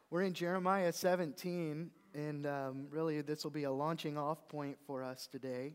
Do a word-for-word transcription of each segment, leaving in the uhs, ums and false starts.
We're in Jeremiah seventeen, and um, really this will be a launching off point for us today.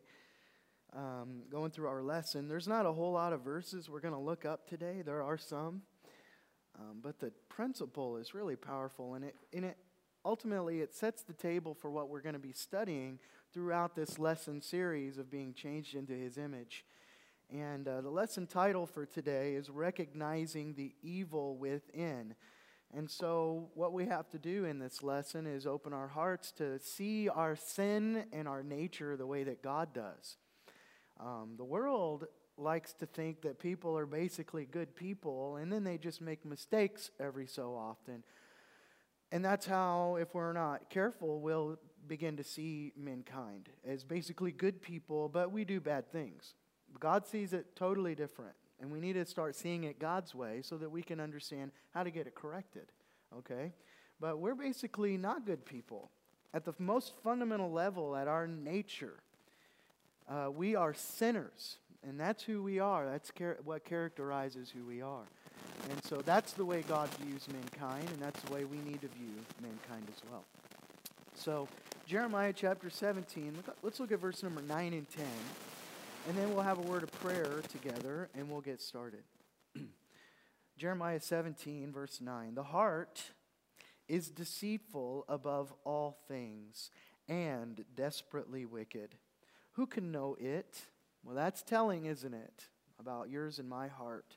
Um, going through our lesson, there's not a whole lot of verses we're going to look up today. There are some, um, but the principle is really powerful, and it, and it ultimately it sets the table for what we're going to be studying throughout this lesson series of being changed into His image. And uh, the lesson title for today is Recognizing the Evil Within. And so what we have to do in this lesson is open our hearts to see our sin and our nature the way that God does. Um, the world likes to think that people are basically good people, and then they just make mistakes every so often. And that's how, if we're not careful, we'll begin to see mankind as basically good people, but we do bad things. God sees it totally different. And we need to start seeing it God's way so that we can understand how to get it corrected, okay? But we're basically not good people. At the most fundamental level, at our nature, uh, we are sinners. And that's who we are. That's char- what characterizes who we are. And so that's the way God views mankind, and that's the way we need to view mankind as well. So, Jeremiah chapter seventeen, look, let's look at verse number nine and ten. And then we'll have a word of prayer together, and we'll get started. Jeremiah seventeen, verse nine. The heart is deceitful above all things and desperately wicked. Who can know it? Well, that's telling, isn't it, about yours and my heart.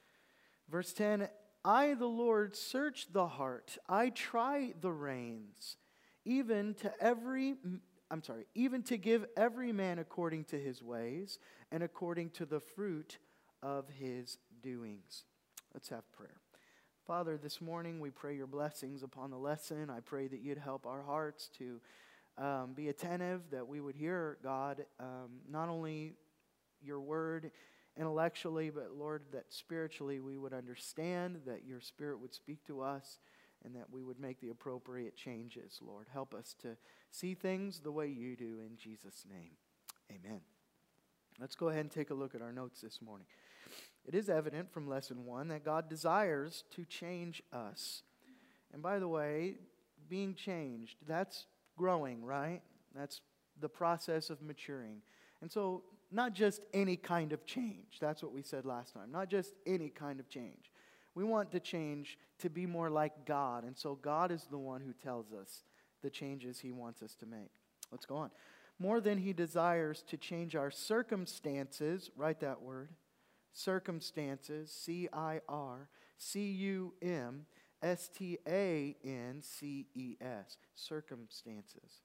Verse ten. I, the Lord, search the heart. I try the reins, even to every... I'm sorry, even to give every man according to his ways and according to the fruit of his doings. Let's have prayer. Father, this morning we pray your blessings upon the lesson. I pray that you'd help our hearts to um, be attentive, that we would hear, God, um, not only your word intellectually, but Lord, that spiritually we would understand, that your Spirit would speak to us, and that we would make the appropriate changes, Lord. Help us to see things the way you do in Jesus' name. Amen. Let's go ahead and take a look at our notes this morning. It is evident from lesson one that God desires to change us. And by the way, being changed, that's growing, right? That's the process of maturing. And so, not just any kind of change. That's what we said last time. Not just any kind of change. We want to change to be more like God. And so God is the one who tells us the changes He wants us to make. Let's go on. More than He desires to change our circumstances, write that word, circumstances, C I R C U M S T A N C E S, circumstances.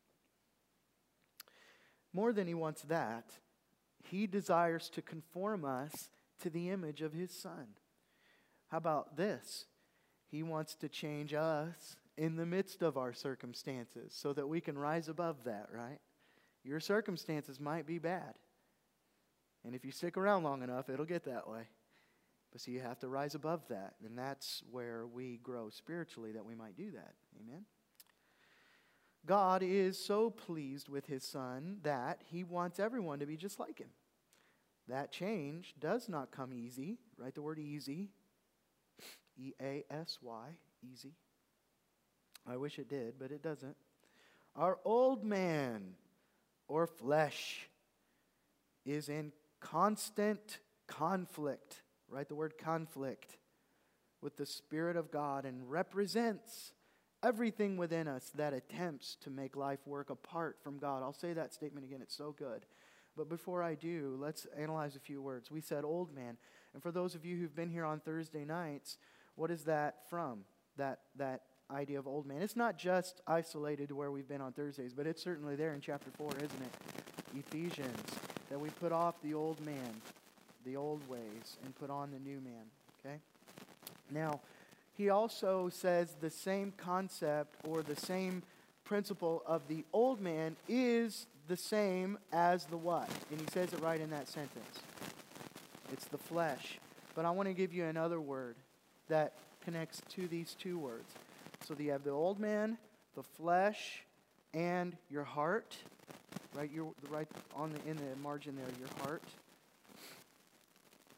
More than He wants that, He desires to conform us to the image of His Son. How about this? He wants to change us in the midst of our circumstances so that we can rise above that, right? Your circumstances might be bad. And if you stick around long enough, it'll get that way. But so you have to rise above that. And that's where we grow spiritually, that we might do that. Amen? God is so pleased with His Son that He wants everyone to be just like Him. That change does not come easy. Write the word easy. E A S Y, easy. I wish it did, but it doesn't. Our old man, or flesh, is in constant conflict. Write the word conflict. With the Spirit of God, and represents everything within us that attempts to make life work apart from God. I'll say that statement again, it's so good. But before I do, let's analyze a few words. We said old man. And for those of you who've been here on Thursday nights, what is that from, that that idea of old man? It's not just isolated to where we've been on Thursdays, but it's certainly there in chapter four, isn't it? Ephesians, that we put off the old man, the old ways, and put on the new man, okay? Now, he also says the same concept or the same principle of the old man is the same as the what? And he says it right in that sentence. It's the flesh. But I want to give you another word that connects to these two words. So you have the old man, the flesh, and your heart. Right, you're right on the in the margin there, your heart.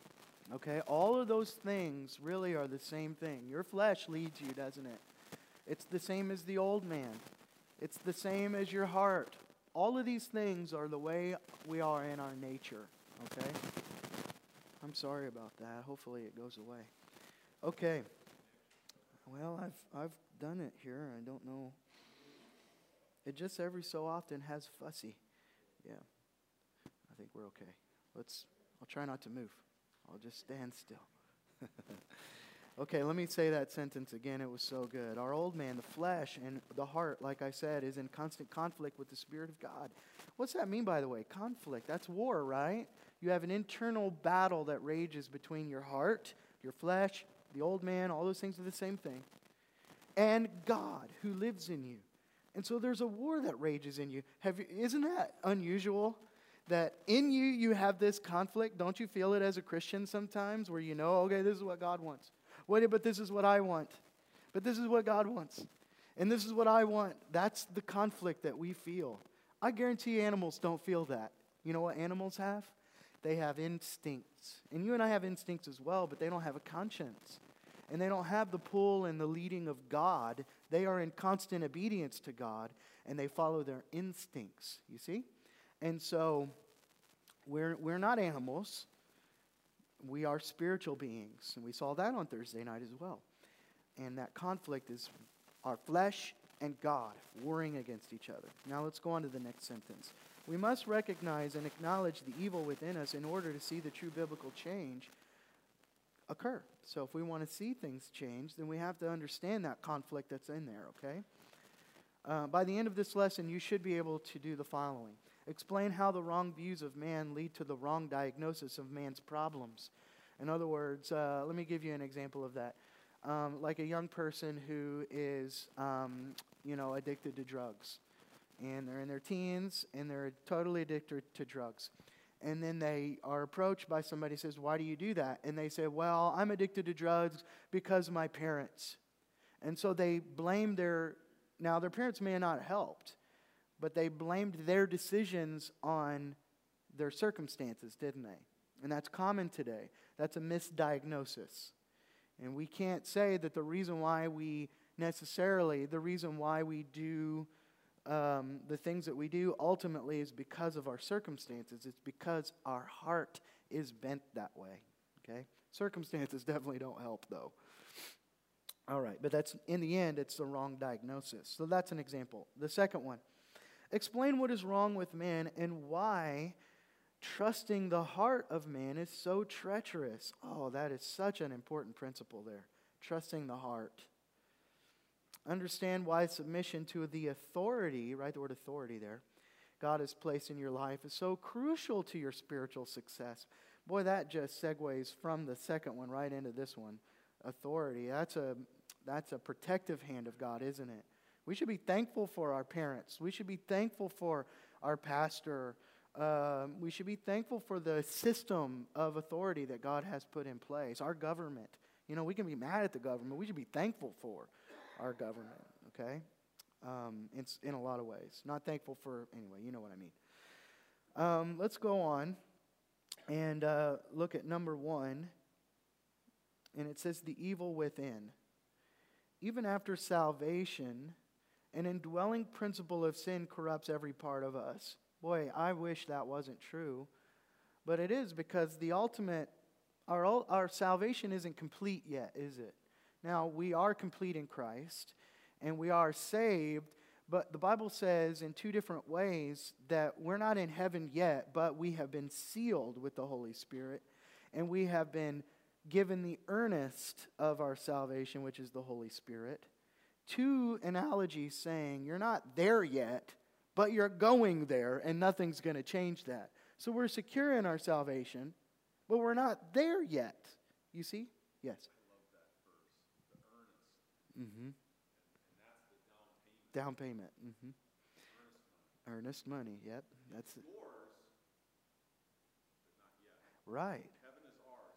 Okay, all of those things really are the same thing. Your flesh leads you, doesn't it? It's the same as the old man. It's the same as your heart. All of these things are the way we are in our nature, okay? I'm sorry about that. Hopefully it goes away. Okay. Well, I've I've done it here. I don't know. It just every so often has fussy. Yeah. I think we're okay. Let's I'll try not to move. I'll just stand still. Okay, let me say that sentence again. It was so good. Our old man, the flesh and the heart, like I said, is in constant conflict with the Spirit of God. What's that mean, by the way? Conflict. That's war, right? You have an internal battle that rages between your heart, your flesh, the old man, all those things are the same thing, and God who lives in you. And so there's a war that rages in you. Have you, isn't that unusual? That in you, you have this conflict. Don't you feel it as a Christian sometimes where you know, okay, this is what God wants. Wait, but this is what I want. But this is what God wants. And this is what I want. That's the conflict that we feel. I guarantee animals don't feel that. You know what animals have? They have instincts. And you and I have instincts as well, but they don't have a conscience. And they don't have the pull and the leading of God. They are in constant obedience to God, and they follow their instincts, you see? And so we're we're not animals. We are spiritual beings. And we saw that on Thursday night as well. And that conflict is our flesh and God warring against each other. Now let's go on to the next sentence. We must recognize and acknowledge the evil within us in order to see the true biblical change occur. So if we want to see things change, then we have to understand that conflict that's in there, okay? Uh, by the end of this lesson, you should be able to do the following. Explain how the wrong views of man lead to the wrong diagnosis of man's problems. In other words, uh, let me give you an example of that. Um, like a young person who is, um, you know, addicted to drugs. And they're in their teens, and they're totally addicted to drugs. And then they are approached by somebody who says, why do you do that? And they say, well, I'm addicted to drugs because of my parents. And so they blame their, now their parents may have not helped, but they blamed their decisions on their circumstances, didn't they? And that's common today. That's a misdiagnosis. And we can't say that the reason why we necessarily, the reason why we do um, the things that we do ultimately is because of our circumstances. It's because our heart is bent that way, okay? Circumstances definitely don't help, though. All right, but that's, in the end, it's the wrong diagnosis. So that's an example. The second one. Explain what is wrong with man and why trusting the heart of man is so treacherous. Oh, that is such an important principle there. Trusting the heart. Understand why submission to the authority, right, the word authority there, God has placed in your life is so crucial to your spiritual success. Boy, that just segues from the second one right into this one. Authority. That's a, that's a protective hand of God, isn't it? We should be thankful for our parents. We should be thankful for our pastor. Uh, we should be thankful for the system of authority that God has put in place. Our government. You know, we can be mad at the government. We should be thankful for our government, okay? Um, it's in a lot of ways. Not thankful for, anyway, you know what I mean. Um, let's go on and uh, look at number one. And it says the evil within. Even after salvation, an indwelling principle of sin corrupts every part of us. Boy, I wish that wasn't true. But it is, because the ultimate, our, our salvation isn't complete yet, is it? Now, we are complete in Christ, and we are saved, but the Bible says in two different ways that we're not in heaven yet, but we have been sealed with the Holy Spirit, and we have been given the earnest of our salvation, which is the Holy Spirit. Two analogies saying you're not there yet, but you're going there, and nothing's going to change that. So we're secure in our salvation, but we're not there yet. You see? Yes. Mm-hmm. And that's the down payment. Down payment. Mm-hmm. Earnest money. Earnest money. Yep. That's it. Yours, but not yet. Right. Heaven is ours,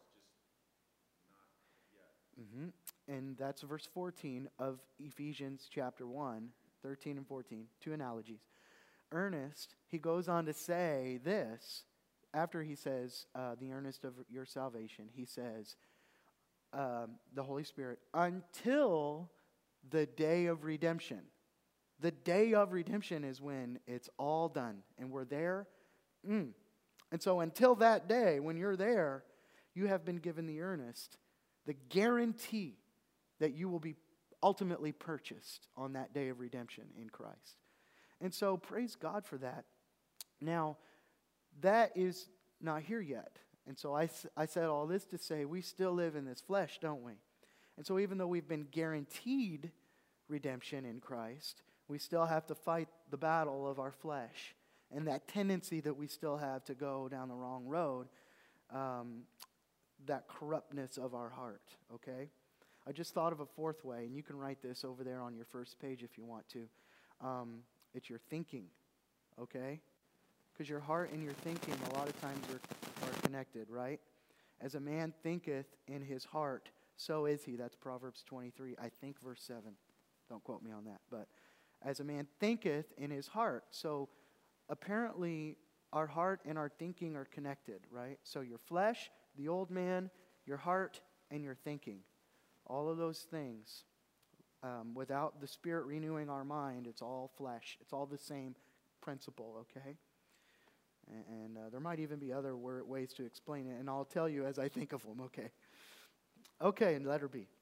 just not yet. Mm-hmm. And that's verse fourteen of Ephesians chapter one, thirteen and fourteen. Two analogies. Earnest, he goes on to say this, after he says uh, the earnest of your salvation, he says, Um, the Holy Spirit, until the day of redemption. The day of redemption is when it's all done and we're there. Mm. And so until that day, when you're there, you have been given the earnest, the guarantee that you will be ultimately purchased on that day of redemption in Christ. And so praise God for that. Now, that is not here yet. And so I, I said all this to say we still live in this flesh, don't we? And so even though we've been guaranteed redemption in Christ, we still have to fight the battle of our flesh and that tendency that we still have to go down the wrong road, um, that corruptness of our heart, okay? I just thought of a fourth way, and you can write this over there on your first page if you want to. Um, it's your thinking, okay? Because your heart and your thinking a lot of times are, are connected, right? As a man thinketh in his heart, so is he. That's Proverbs twenty-three, I think verse seven. Don't quote me on that. But as a man thinketh in his heart. So apparently our heart and our thinking are connected, right? So your flesh, the old man, your heart, and your thinking. All of those things. Um, without the Spirit renewing our mind, it's all flesh. It's all the same principle, okay? And, and uh, there might even be other wor- ways to explain it, and I'll tell you as I think of them, okay? Okay, and letter B.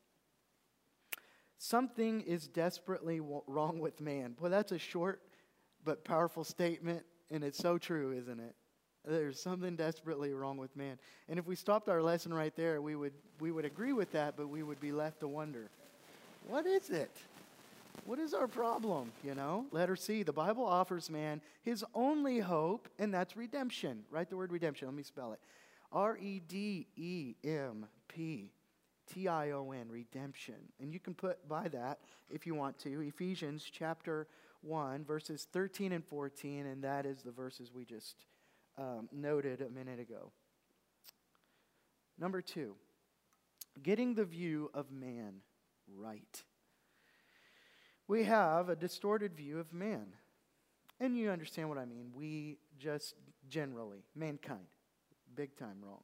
Something is desperately w- wrong with man. Boy, that's a short but powerful statement, and it's so true, isn't it? There's something desperately wrong with man. And if we stopped our lesson right there, we would we would agree with that, but we would be left to wonder, what is it? What is our problem, you know? Letter C, the Bible offers man his only hope, and that's redemption. Write the word redemption. Let me spell it. R E D E M P T I O N, redemption. And you can put by that, if you want to, Ephesians chapter one, verses thirteen and fourteen, and that is the verses we just um, noted a minute ago. Number two, getting the view of man right. We have a distorted view of man. And you understand what I mean. We just generally, mankind, big time wrong.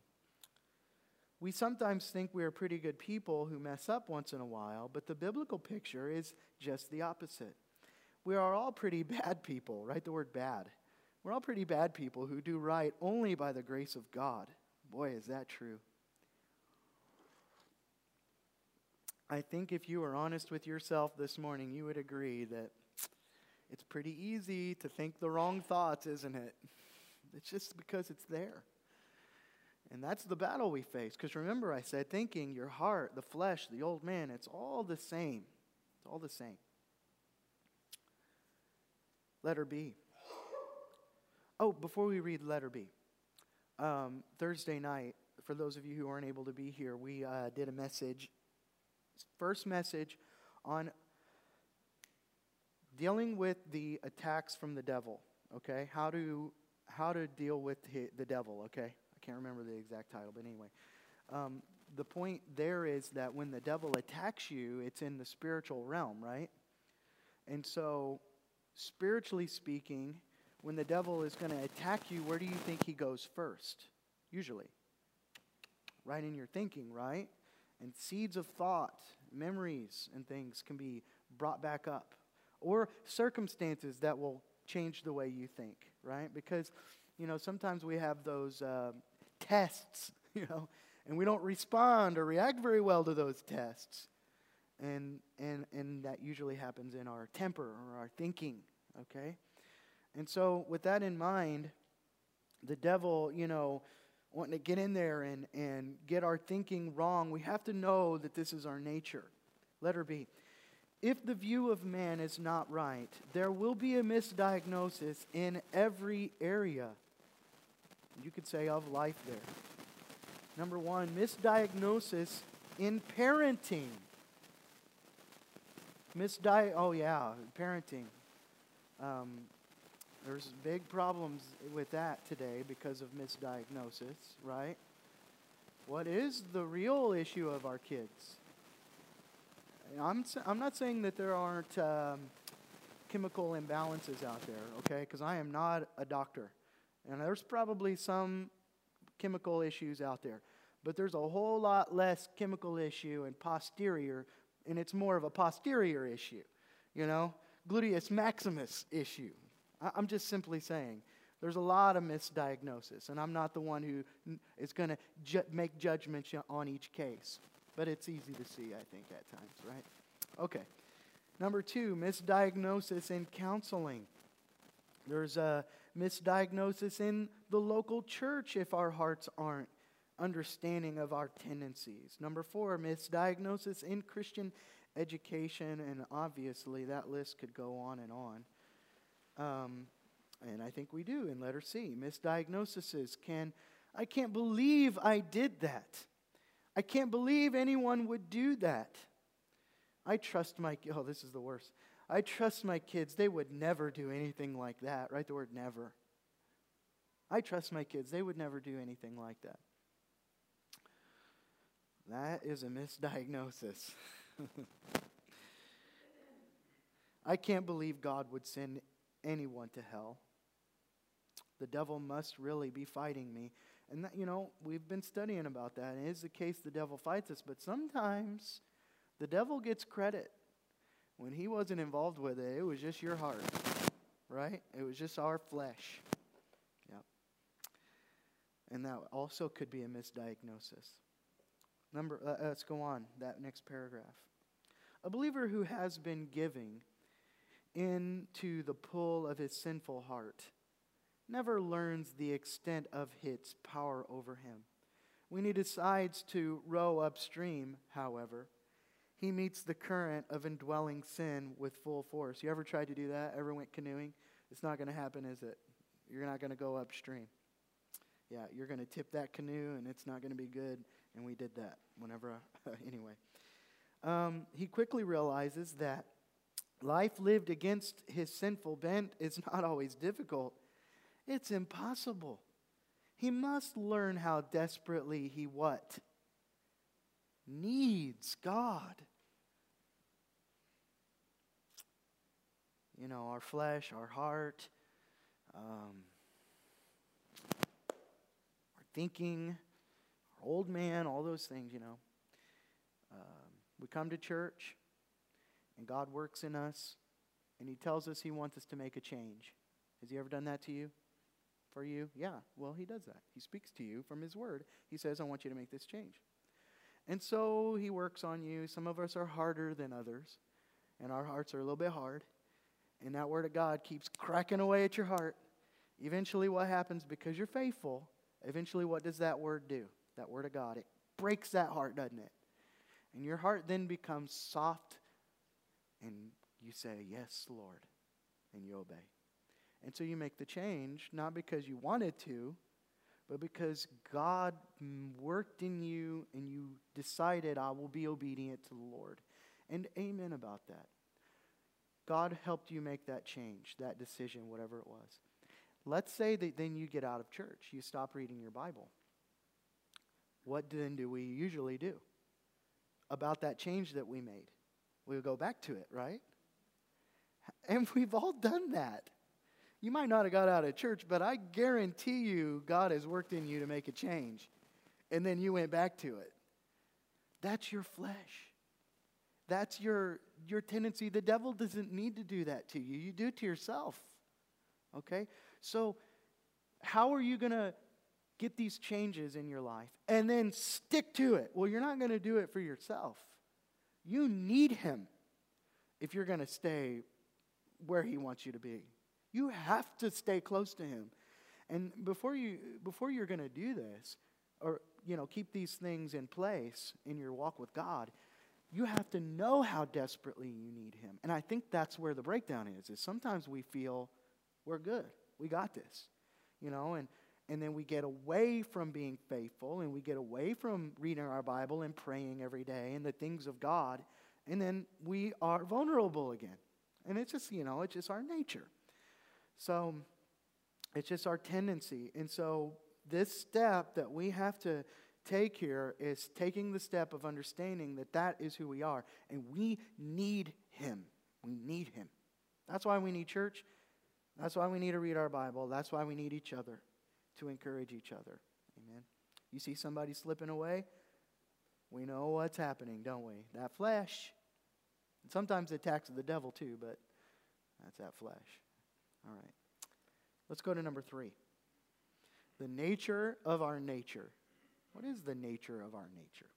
We sometimes think we are pretty good people who mess up once in a while, but the biblical picture is just the opposite. We are all pretty bad people. Write the word bad. We're all pretty bad people who do right only by the grace of God. Boy, is that true. I think if you were honest with yourself this morning, you would agree that it's pretty easy to think the wrong thoughts, isn't it? It's just because it's there. And that's the battle we face. Because remember, I said thinking, your heart, the flesh, the old man, it's all the same. It's all the same. Letter B. Oh, before we read letter B, um, Thursday night, for those of you who aren't able to be here, we uh, did a message, first message on dealing with the attacks from the devil, okay? How to how to deal with the devil, okay? I can't remember the exact title, but anyway. Um, the point there is that when the devil attacks you, it's in the spiritual realm, right? And so, spiritually speaking, when the devil is going to attack you, where do you think he goes first? Usually. Right in your thinking, right? And seeds of thought, memories, and things can be brought back up. Or circumstances that will change the way you think, right? Because, you know, sometimes we have those uh, tests, you know, and we don't respond or react very well to those tests. And, and, and that usually happens in our temper or our thinking, okay? And so with that in mind, the devil, you know, wanting to get in there and, and get our thinking wrong, we have to know that this is our nature. Letter B. If the view of man is not right, there will be a misdiagnosis in every area. You could say of life there. Number one, misdiagnosis in parenting. Misdi- oh yeah, parenting. Um, there's big problems with that today because of misdiagnosis, right? What is the real issue of our kids? I'm I'm not saying that there aren't um, chemical imbalances out there, okay? Because I am not a doctor. And there's probably some chemical issues out there. But there's a whole lot less chemical issue and posterior and it's more of a posterior issue, you know, gluteus maximus issue. I- I'm just simply saying there's a lot of misdiagnosis, and I'm not the one who is going to ju- make judgments on each case, but it's easy to see, I think, at times, right? Okay. Number two, misdiagnosis in counseling. There's a misdiagnosis in the local church if our hearts aren't understanding of our tendencies. Number four, misdiagnosis in Christian education, and obviously that list could go on and on. Um, and I think we do in letter C. Misdiagnoses can, I can't believe I did that. I can't believe anyone would do that. I trust my, oh, this is the worst. I trust my kids. They would never do anything like that. Write the word never. I trust my kids. They would never do anything like that. That is a misdiagnosis. I can't believe God would send anyone to hell. The devil must really be fighting me. And, that, you know, we've been studying about that. And it is the case the devil fights us. But sometimes the devil gets credit. When he wasn't involved with it, it was just your heart, right? It was just our flesh. Yep. And that also could be a misdiagnosis. Number, uh, let's go on, that next paragraph. A believer who has been giving into the pull of his sinful heart never learns the extent of its power over him. When he decides to row upstream, however, he meets the current of indwelling sin with full force. You ever tried to do that? Ever went canoeing? It's not going to happen, is it? You're not going to go upstream. Yeah, you're going to tip that canoe, and it's not going to be good. And we did that whenever, I, anyway. Um, he quickly realizes that life lived against his sinful bent is not always difficult. It's impossible. He must learn how desperately he what? Needs God. You know, our flesh, our heart, um, our thinking, our old man, all those things, you know. Um, we come to church, and God works in us, and He tells us He wants us to make a change. Has He ever done that to you? For you? Yeah, well, He does that. He speaks to you from His Word. He says, I want you to make this change. And so He works on you. Some of us are harder than others, and our hearts are a little bit hard. And that Word of God keeps cracking away at your heart. Eventually what happens, because you're faithful, eventually what does that Word do? That Word of God, it breaks that heart, doesn't it? And your heart then becomes soft, and you say, yes, Lord, and you obey. And so you make the change, not because you wanted to, but because God worked in you and you decided, I will be obedient to the Lord. And amen about that. God helped you make that change, that decision, whatever it was. Let's say that then you get out of church. You stop reading your Bible. What then do we usually do about that change that we made? We'll go back to it, right? And we've all done that. You might not have got out of church, but I guarantee you God has worked in you to make a change. And then you went back to it. That's your flesh. That's your, your tendency. The devil doesn't need to do that to you. You do it to yourself. Okay? So how are you going to get these changes in your life and then stick to it? Well, you're not going to do it for yourself. You need Him if you're going to stay where He wants you to be. You have to stay close to Him. And before you before you're going to do this, or you know, keep these things in place in your walk with God, you have to know how desperately you need Him. And I think that's where the breakdown is, is sometimes we feel we're good. We got this. You know, and, and then we get away from being faithful, and we get away from reading our Bible and praying every day and the things of God, and then we are vulnerable again. And it's just, you know, it's just our nature. So it's just our tendency. And so this step that we have to take here is taking the step of understanding that that is who we are. And we need Him. We need Him. That's why we need church. That's why we need to read our Bible. That's why we need each other to encourage each other. Amen. You see somebody slipping away, we know what's happening, don't we? That flesh. Sometimes the attacks of the devil too, but that's that flesh. All right. Let's go to number three. The nature of our nature. What is the nature of our nature?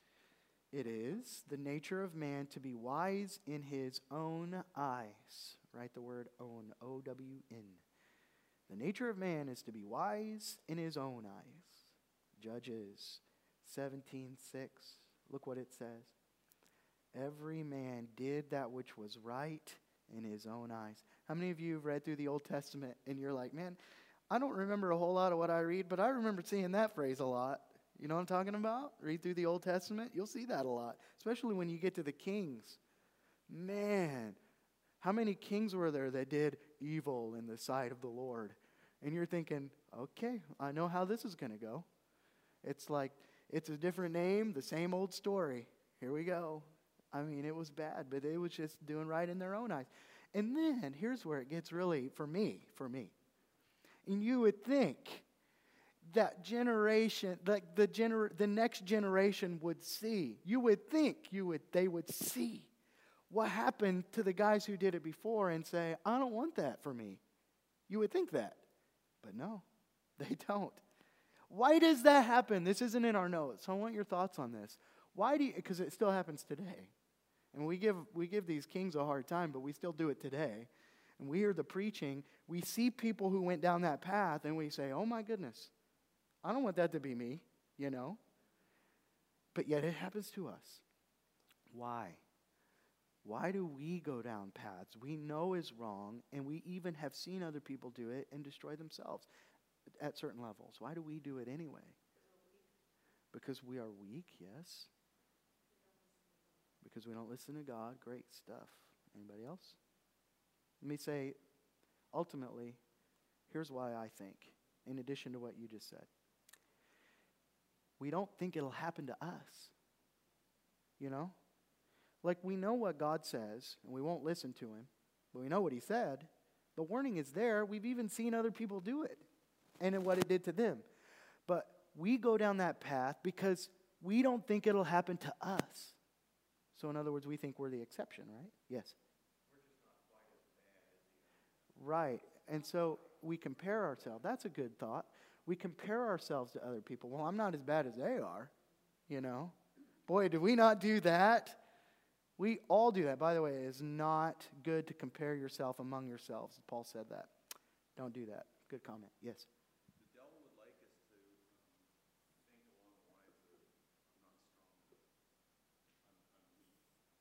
It is the nature of man to be wise in his own eyes. Write the word own, O W N. The nature of man is to be wise in his own eyes. Judges seventeen six. Look what it says. Every man did that which was right in his own eyes. How many of you have read through the Old Testament and you're like, man, I don't remember a whole lot of what I read, but I remember seeing that phrase a lot. You know what I'm talking about? Read through the Old Testament. You'll see that a lot, especially when you get to the kings. Man, how many kings were there that did evil in the sight of the Lord? And you're thinking, okay, I know how this is going to go. It's like, it's a different name, the same old story. Here we go. I mean, it was bad, but it was just doing right in their own eyes. And then, here's where it gets really, for me, for me. And you would think that generation, like the gener- the next generation would see. You would think you would they would see what happened to the guys who did it before and say, I don't want that for me. You would think that. But no, they don't. Why does that happen? This isn't in our notes. So I want your thoughts on this. Why do you, because it still happens today. And we give we give these kings a hard time, but we still do it today. And we hear the preaching. We see people who went down that path, and we say, oh my goodness, I don't want that to be me, you know. But yet it happens to us. Why? Why do we go down paths we know is wrong, and we even have seen other people do it and destroy themselves at certain levels? Why do we do it anyway? Because we are weak, yes. Because we don't listen to God. Great stuff. Anybody else? Let me say, ultimately, here's why I think, in addition to what you just said. We don't think it'll happen to us. You know? Like, we know what God says, and we won't listen to him, but we know what he said. The warning is there. We've even seen other people do it, and what it did to them. But we go down that path because we don't think it'll happen to us. So in other words, we think we're the exception, right? Yes. We're just not quite as bad as the others. Right. And so we compare ourselves. That's a good thought. We compare ourselves to other people. Well, I'm not as bad as they are, you know. Boy, did we not do that. We all do that. By the way, it is not good to compare yourself among yourselves. Paul said that. Don't do that. Good comment. Yes. The devil would like us to um, think along the lines of, I'm not strong enough. I'm, I'm weak.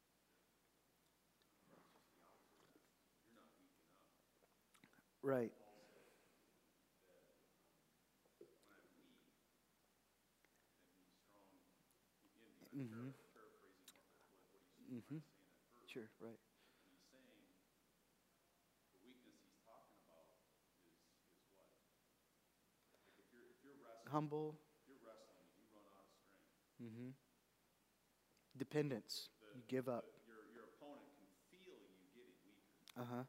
And it's just the opposite of that. You're not weak enough. Right. Paul said that um, when I'm weak, that means strong. Again, I'm Mm-hmm. par- paraphrasing what, what, what he's Mm-hmm. trying to say in that verse. Sure, right. And he's saying the weakness he's talking about is is what? Like if you're if you're wrestling, Humble. if you're wrestling and you run out of strength, Mm-hmm. Dependence. the, You give up. the your your opponent can feel you getting weaker. Uh-huh.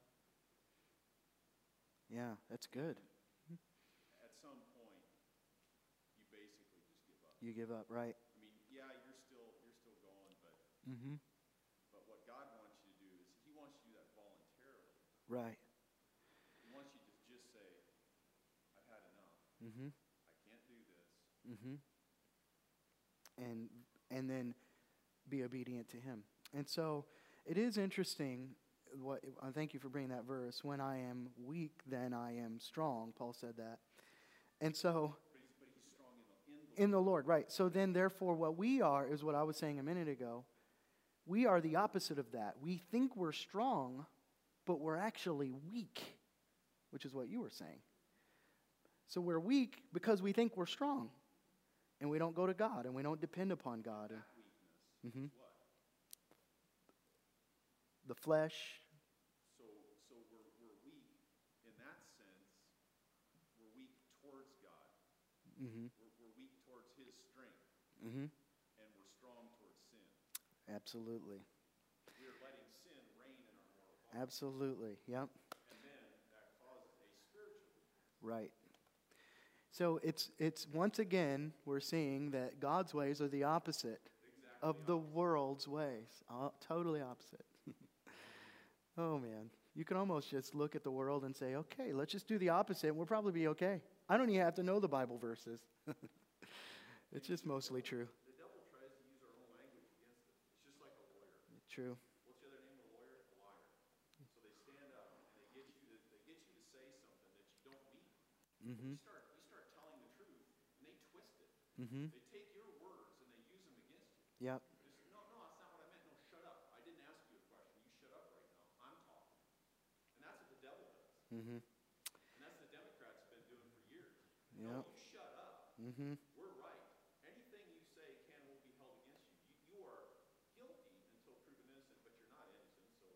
Yeah, that's good. At some point, you basically just give up. You give up, right? I mean, yeah, you're still you're still going, but Mm-hmm. but what God wants you to do is He wants you to do that voluntarily. Right. He wants you to just say, "I've had enough. Mm-hmm. I can't do this." Mm-hmm. And and then be obedient to him. And so it is interesting. What I thank you for bringing that verse. When I am weak, then I am strong. Paul said that. And so But he's, but he's strong in the in the in the Lord, right? So then, therefore, what we are is what I was saying a minute ago. We are the opposite of that. We think we're strong, but we're actually weak, which is what you were saying. So we're weak because we think we're strong, and we don't go to God, and we don't depend upon God. that weakness Mm-hmm. is what? The flesh. So so we're we're weak in that sense. We're weak towards God. Mm-hmm. We're we're weak towards His strength, Mm-hmm. and we're strong towards sin. Absolutely. We are letting sin reign in our mortal body, Absolutely. Yep. and then that causes a spiritual weakness. Right. So it's it's once again we're seeing that God's ways are the opposite Exactly of the opposite. world's ways. Uh, totally opposite. Oh, man. You can almost just look at the world and say, okay, let's just do the opposite, and we'll probably be okay. I don't even have to know the Bible verses. It's just mostly true. The devil tries to use our own language against us. It's just like a lawyer. True. What's the other name of a lawyer? A liar. So they stand up and they get you to they get you to say something that you don't mean. Mm-hmm. You start you start telling the truth and they twist it. Mm-hmm. They take your words and they use them against you. Yep. They say, no, no, that's not what I meant. No, shut up. I didn't ask you a question. You shut up right now. I'm talking. And that's what the devil does. Mm-hmm. And that's what the Democrats have been doing for years. Yep. No, you shut up. Mm-hmm. We're right. Anything you say can and will be held against you. You, you are guilty until proven innocent, but you're not innocent. So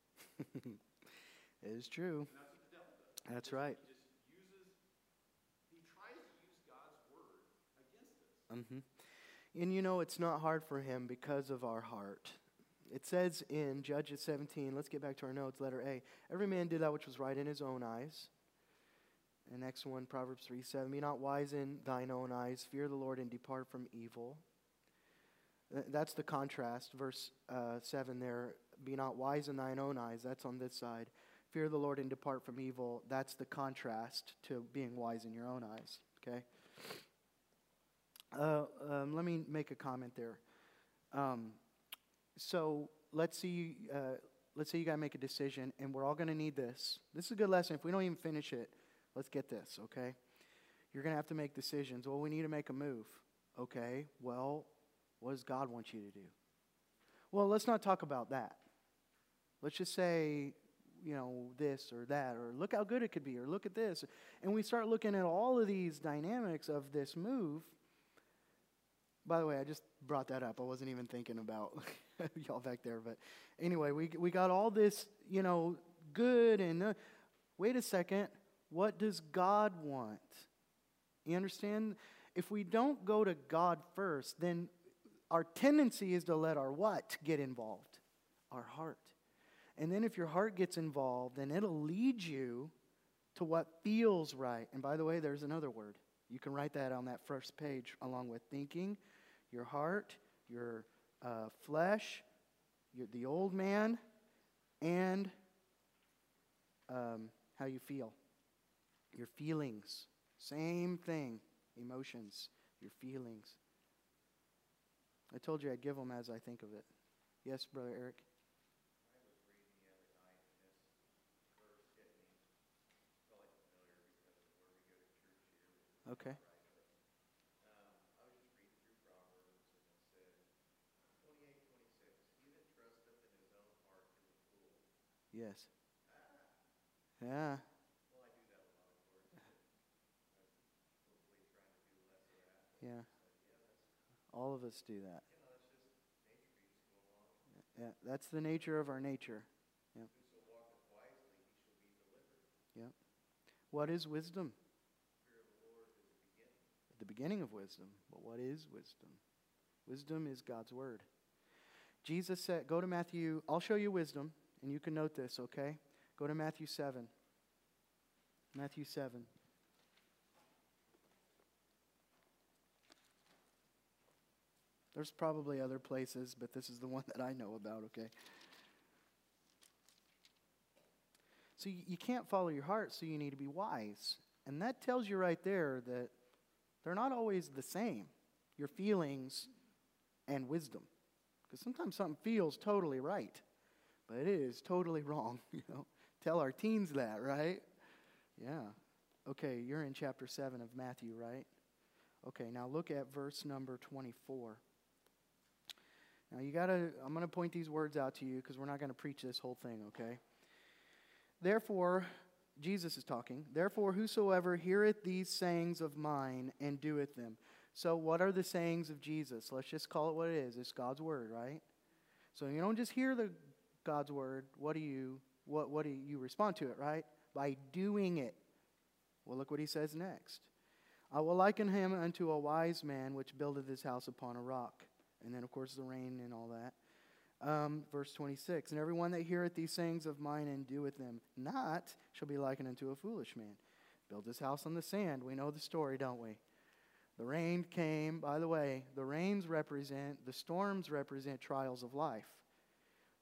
It is true. and that's what the devil does. That's He right. just uses, he tries to use God's word against us. Mm-hmm. And you know, it's not hard for him because of our heart. It says in Judges seventeen, let's get back to our notes, letter A, every man did that which was right in his own eyes. And next one, Proverbs three seven, be not wise in thine own eyes, fear the Lord and depart from evil. That's the contrast, verse uh, seven there, be not wise in thine own eyes, that's on this side. Fear the Lord and depart from evil, that's the contrast to being wise in your own eyes, okay? Uh, um, let me make a comment there. Um, so let's see, uh, let's say you got to make a decision, and we're all going to need this. This is a good lesson. If we don't even finish it, let's get this, okay? You're going to have to make decisions. Well, we need to make a move. Okay, well, what does God want you to do? Well, let's not talk about that. Let's just say, you know, this or that, or look how good it could be, or look at this. And we start looking at all of these dynamics of this move. By the way, I just brought that up. I wasn't even thinking about y'all back there. But anyway, we we got all this, you know, good and uh, wait a second. What does God want? You understand? If we don't go to God first, then our tendency is to let our what get involved? Our heart. And then if your heart gets involved, then it'll lead you to what feels right. And by the way, there's another word. You can write that on that first page along with thinking, your heart, your uh, flesh, your, the old man, and um, how you feel. Your feelings. Same thing. Emotions. Your feelings. I told you I'd give them as I think of it. Yes, Brother Eric? I was reading the other night, and this verse hit me. Probably familiar because of where we go to church here. Okay. Um, I was just reading through Proverbs, and it said, twenty-eight, twenty-six, he that trusteth in his own heart is a fool. Yes. Yeah. Well, I do that a lot, of course. But I'm hopefully trying to do less of that. Yeah. But yeah, that's, All of us do that. you know, that's just nature. You just go along. Yeah. That's the nature of our nature. Yep. Whoso walketh wisely, he shall be delivered. Yep. What is wisdom? Fear of the Lord is the beginning. The beginning of wisdom. But what is wisdom? Wisdom is God's word. Jesus said, go to Matthew, I'll show you wisdom, and you can note this, okay? Go to Matthew seven. Matthew seven. There's probably other places, but this is the one that I know about, okay? So you, you can't follow your heart, so you need to be wise. And that tells you right there that they're not always the same, your feelings and wisdom. Because sometimes something feels totally right, but it is totally wrong, you know. Tell our teens that, right? Yeah. Okay, you're in chapter seven of Matthew, right? Okay, now look at verse number twenty-four. Now you got to, I'm going to point these words out to you because we're not going to preach this whole thing, okay? Therefore, Jesus is talking, therefore whosoever heareth these sayings of mine and doeth them. So what are the sayings of Jesus? Let's just call it what it is. It's God's word, right? So you don't just hear the God's word. What do you, what, what do you, you respond to it, right? By doing it. Well, look what he says next. I will liken him unto a wise man which buildeth his house upon a rock. And then, of course, the rain and all that. Um, verse twenty-six, and everyone that heareth these sayings of mine and doeth them not shall be likened unto a foolish man. Built his house on the sand. We know the story, don't we? The rain came. By the way, the rains represent, the storms represent trials of life.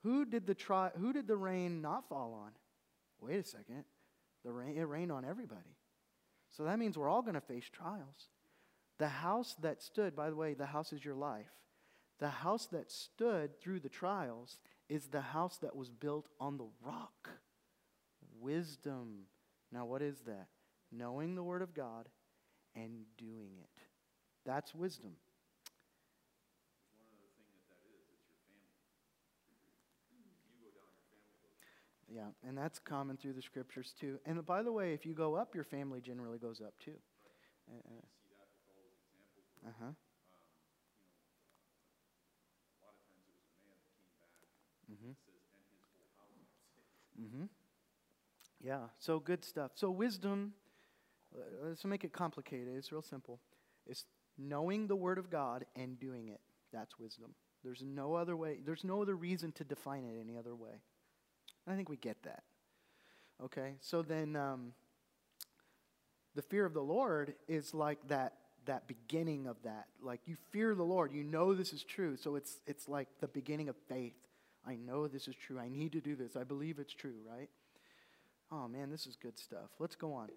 Who did the tri- who did the rain not fall on? Wait a second. The rain it rained on everybody. So that means we're all going to face trials. The house that stood, by the way, the house is your life. The house that stood through the trials is the house that was built on the rock. Wisdom. Now what is that? Knowing the Word of God and doing it. That's wisdom. One other thing that that is, it's your family. You go down, your family goes down. Yeah, and that's common through the scriptures too. And by the way, if you go up, your family generally goes up too. Right. Uh, You see that with all those examples where, uh-huh. um, you know, uh, a lot of times it was a man that came back, Mm-hmm. it says, and his whole house got saved. Mm-hmm. Yeah, so good stuff. So wisdom, uh, let's make it complicated. It's real simple. It's knowing the Word of God and doing it. That's wisdom. There's no other way. There's no other reason to define it any other way. I think we get that. Okay, so then um, the fear of the Lord is like that that beginning of that. Like you fear the Lord. You know this is true. So it's it's like the beginning of faith. I know this is true. I need to do this. I believe it's true, right? Oh, man, this is good stuff. Let's go on.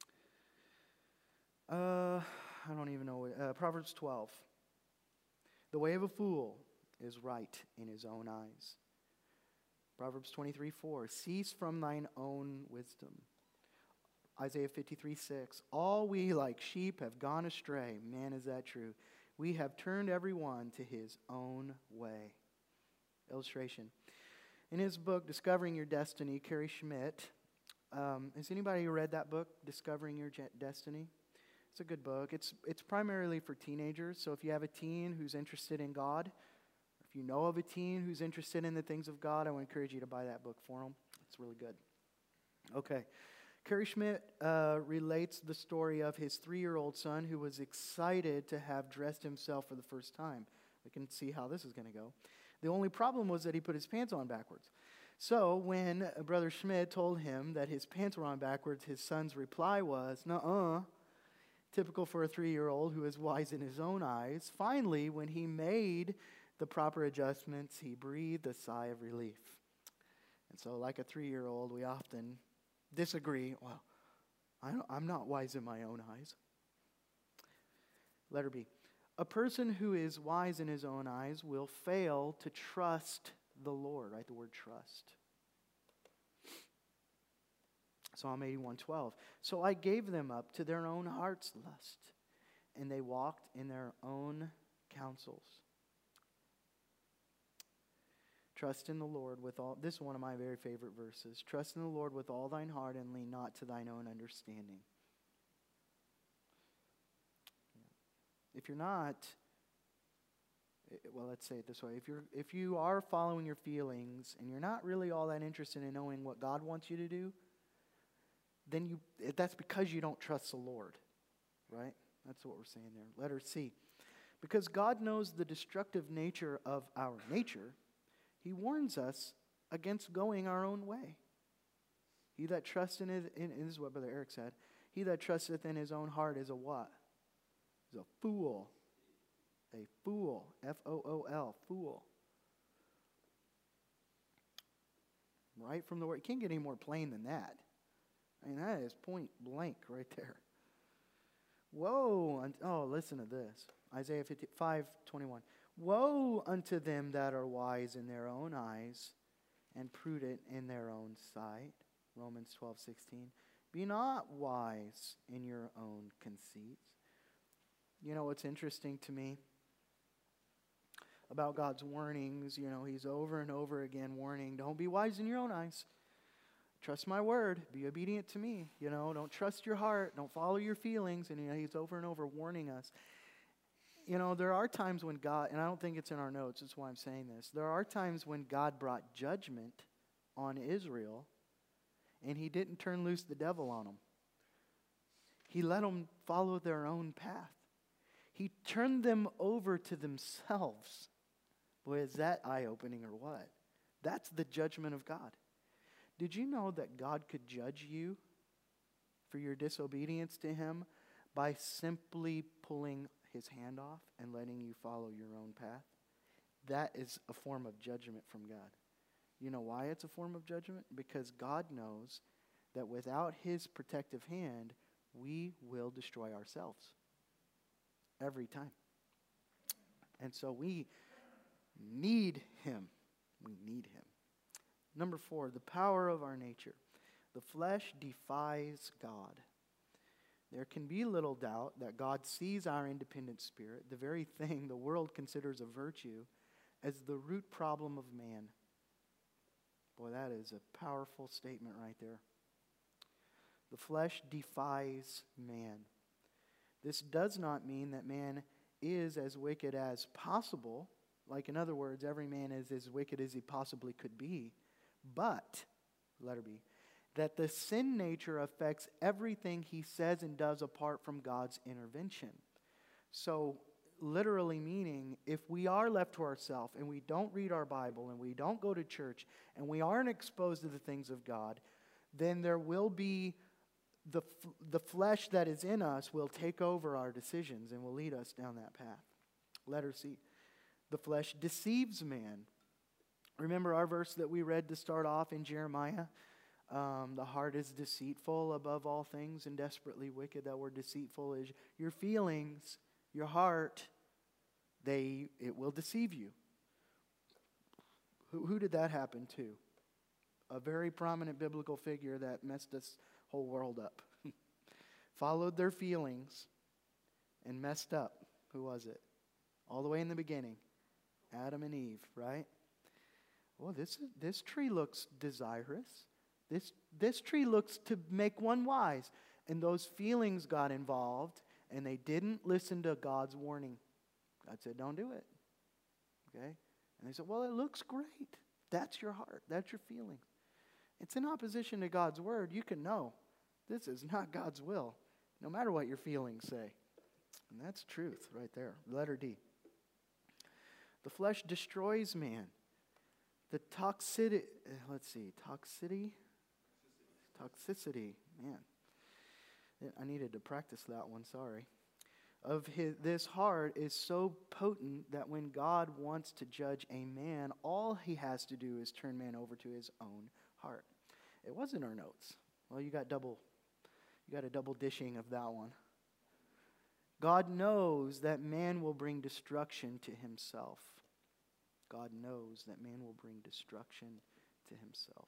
Uh, I don't even know. What, uh, Proverbs twelve. The way of a fool is right in his own eyes. Proverbs twenty-three four. Cease from thine own wisdom. Isaiah fifty-three six. All we like sheep have gone astray. Man, is that true? We have turned every one to his own way. Illustration. In his book, Discovering Your Destiny, Carrie Schmidt, um, has anybody read that book, Discovering Your Je- Destiny? It's a good book. It's it's primarily for teenagers. So if you have a teen who's interested in God, if you know of a teen who's interested in the things of God, I would encourage you to buy that book for them. It's really good. Okay. Carrie Schmidt uh, relates the story of his three-year-old son who was excited to have dressed himself for the first time. We can see how this is going to go. The only problem was that he put his pants on backwards. So when Brother Schmidt told him that his pants were on backwards, his son's reply was, nuh-uh, typical for a three-year-old who is wise in his own eyes. Finally, when he made the proper adjustments, he breathed a sigh of relief. And so like a three-year-old, we often disagree. Well, I don't, I'm not wise in my own eyes. Letter B. A person who is wise in his own eyes will fail to trust the Lord. Write the word trust. Psalm eighty-one twelve. So I gave them up to their own heart's lust, and they walked in their own counsels. Trust in the Lord with all, this is one of my very favorite verses. Trust in the Lord with all thine heart and lean not to thine own understanding. If you're not, well, let's say it this way. If you're if you are following your feelings and you're not really all that interested in knowing what God wants you to do, then you that's because you don't trust the Lord, right? That's what we're saying there. Letter C. Because God knows the destructive nature of our nature, he warns us against going our own way. He that trusts in his, in, this is what Brother Eric said, he that trusteth in his own heart is a what? Is a fool. A fool. F O O L. Fool. Right from the word. You can't get any more plain than that. I mean, that is point blank right there. Woe. Oh, listen to this. Isaiah fifty-five twenty-one. Woe unto them that are wise in their own eyes and prudent in their own sight. Romans twelve sixteen. Be not wise in your own conceits. You know what's interesting to me about God's warnings? You know, he's over and over again warning, don't be wise in your own eyes. Trust my word. Be obedient to me. You know, don't trust your heart. Don't follow your feelings. And you know, he's over and over warning us. You know, there are times when God, and I don't think it's in our notes, that's why I'm saying this. There are times when God brought judgment on Israel, and he didn't turn loose the devil on them. He let them follow their own path. He turned them over to themselves. Boy, is that eye-opening or what? That's the judgment of God. Did you know that God could judge you for your disobedience to him by simply pulling his hand off and letting you follow your own path? That is a form of judgment from God. You know why it's a form of judgment? Because God knows that without his protective hand, we will destroy ourselves every time. And so we need him. We need him. Number four, the power of our nature. The flesh defies God. There can be little doubt that God sees our independent spirit, the very thing the world considers a virtue, as the root problem of man. Boy, that is a powerful statement right there. The flesh defies man. This does not mean that man is as wicked as possible. Like, in other words, every man is as wicked as he possibly could be. But, letter B, that the sin nature affects everything he says and does apart from God's intervention. So, literally meaning, if we are left to ourselves and we don't read our Bible and we don't go to church and we aren't exposed to the things of God, then there will be the, the flesh that is in us will take over our decisions and will lead us down that path. Letter C, the flesh deceives man. Remember our verse that we read to start off in Jeremiah? Um, the heart is deceitful above all things and desperately wicked. That word deceitful is your feelings, your heart, they it will deceive you. Who, who did that happen to? A very prominent biblical figure that messed this whole world up. Followed their feelings and messed up. Who was it? All the way in the beginning. Adam and Eve, right? Well, this this tree looks desirous. This, this tree looks to make one wise. And those feelings got involved, and they didn't listen to God's warning. God said, don't do it. Okay? And they said, well, it looks great. That's your heart. That's your feelings. It's in opposition to God's word. You can know this is not God's will, no matter what your feelings say. And that's truth right there. Letter D. The flesh destroys man. The toxicity, let's see, toxicity? Toxicity, man. I needed to practice that one, sorry. Of his, this heart is so potent that when God wants to judge a man, all he has to do is turn man over to his own heart. It was in our notes. Well, you got double, you got a double dishing of that one. God knows that man will bring destruction to himself. God knows that man will bring destruction to himself.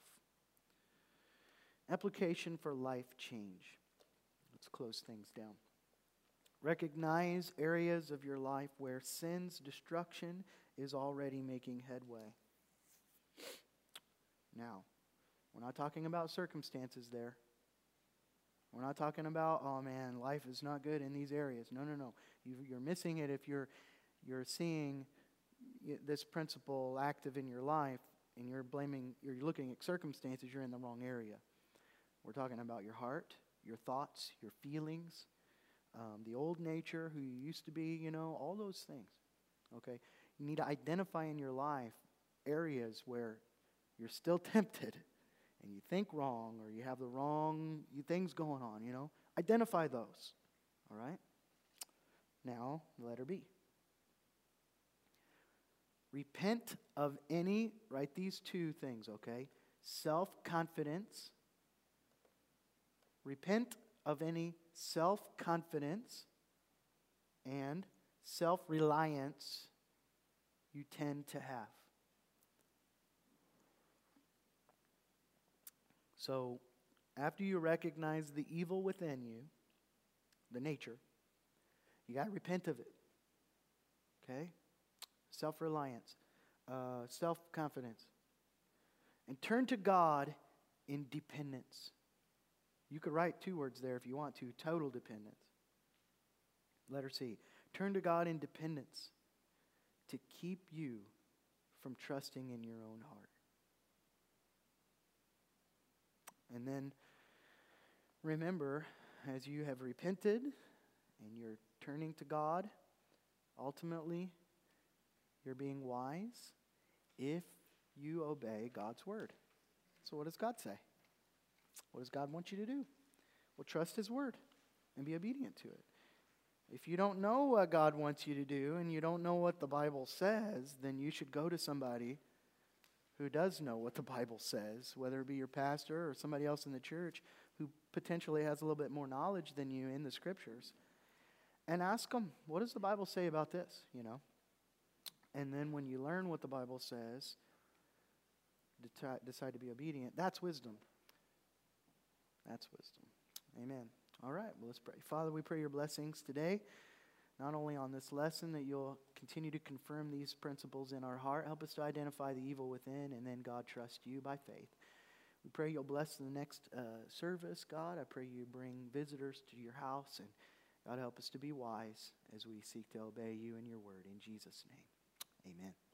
Application for life change. Let's close things down. Recognize areas of your life where sin's destruction is already making headway. Now, we're not talking about circumstances there. We're not talking about, oh man, life is not good in these areas. No, no, no. You, you're missing it if you're you're seeing this principle active in your life and you're blaming, you're looking at circumstances, you're in the wrong area. We're talking about your heart, your thoughts, your feelings, um, the old nature, who you used to be, you know, all those things. Okay? You need to identify in your life areas where you're still tempted and you think wrong or you have the wrong things going on, you know. Identify those. All right? Now, letter B. Repent of any, write these two things, okay? Self-confidence. Repent of any self-confidence and self-reliance you tend to have. So, after you recognize the evil within you, the nature, you got to repent of it. Okay? Self-reliance, uh, self-confidence. And turn to God in dependence. You could write two words there if you want to, total dependence. Letter C, turn to God in dependence to keep you from trusting in your own heart. And then remember, as you have repented and you're turning to God, ultimately you're being wise if you obey God's word. So what does God say? What does God want you to do? Well, trust his word and be obedient to it. If you don't know what God wants you to do and you don't know what the Bible says, then you should go to somebody who does know what the Bible says, whether it be your pastor or somebody else in the church who potentially has a little bit more knowledge than you in the Scriptures. And ask them, what does the Bible say about this, you know? And then when you learn what the Bible says, decide to be obedient. That's wisdom. That's wisdom. Amen. All right, well, let's pray. Father, we pray your blessings today, not only on this lesson, that you'll continue to confirm these principles in our heart. Help us to identify the evil within, and then, God, trust you by faith. We pray you'll bless the next uh, service, God. I pray you bring visitors to your house, and God, help us to be wise as we seek to obey you and your word. In Jesus' name, amen.